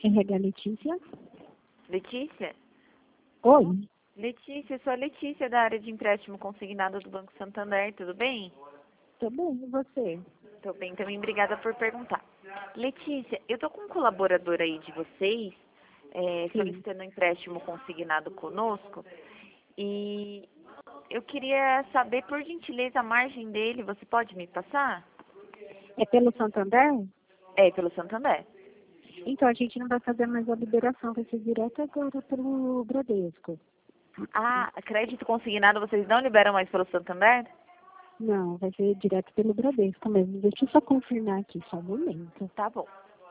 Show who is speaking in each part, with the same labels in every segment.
Speaker 1: RH Letícia?
Speaker 2: Letícia?
Speaker 1: Oi.
Speaker 2: Letícia, sou a Letícia da área de empréstimo consignado do Banco Santander, tudo bem?
Speaker 1: Tô bem, e você?
Speaker 2: Tô bem também, obrigada por perguntar. Letícia, eu tô com um colaborador aí de vocês,
Speaker 1: Sim.
Speaker 2: solicitando um empréstimo consignado conosco, e eu queria saber, por gentileza, a margem dele, você pode me passar?
Speaker 1: É pelo Santander?
Speaker 2: É, pelo Santander.
Speaker 1: Então, a gente não vai fazer mais a liberação, vai ser direto agora pelo Bradesco.
Speaker 2: Ah, crédito consignado vocês não liberam mais pelo Santander?
Speaker 1: Não, vai ser direto pelo Bradesco mesmo. Deixa eu só confirmar aqui, só um momento.
Speaker 2: Tá bom.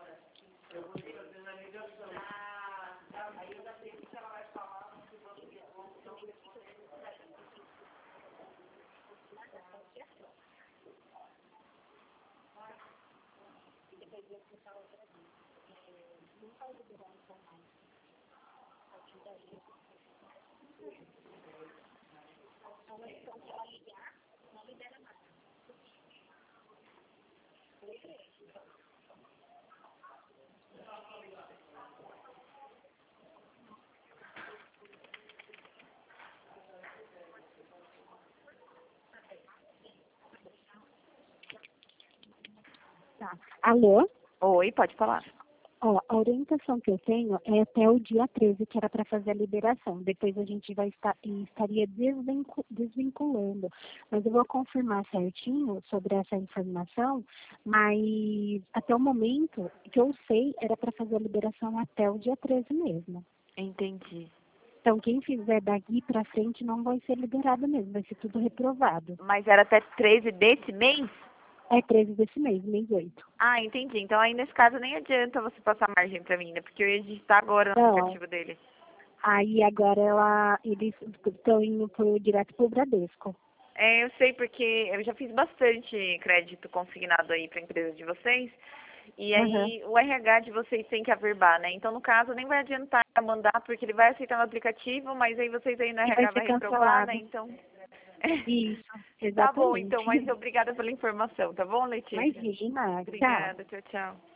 Speaker 1: Tá. Alô?
Speaker 2: Oi, pode falar.
Speaker 1: Ó, a orientação que eu tenho é até o dia 13, que era para fazer a liberação. Depois a gente estaria desvinculando. Mas eu vou confirmar certinho sobre essa informação, mas até o momento que eu sei era para fazer a liberação até o dia 13 mesmo.
Speaker 2: Entendi.
Speaker 1: Então, quem fizer daqui para frente não vai ser liberado mesmo, vai ser tudo reprovado.
Speaker 2: Mas era até 13 desse mês?
Speaker 1: É 13 desse mês 8.
Speaker 2: Ah, entendi. Então aí nesse caso nem adianta você passar margem pra mim, né? Porque eu ia digitar agora no
Speaker 1: Não.
Speaker 2: aplicativo dele.
Speaker 1: Aí agora eles estão indo direto pro Bradesco.
Speaker 2: É, eu sei porque eu já fiz bastante crédito consignado aí pra empresa de vocês. E aí o RH de vocês tem que averbar, né? Então no caso nem vai adiantar mandar porque ele vai aceitar no aplicativo, mas aí vocês aí no
Speaker 1: E vai
Speaker 2: RH
Speaker 1: ser
Speaker 2: vai reprovar,
Speaker 1: cancelado.
Speaker 2: né? Então.
Speaker 1: Isso,
Speaker 2: Tá bom,
Speaker 1: exatamente.
Speaker 2: então, mas obrigada pela informação, tá bom, Letícia?
Speaker 1: Imagina, tchau.
Speaker 2: Obrigada, tchau, tchau.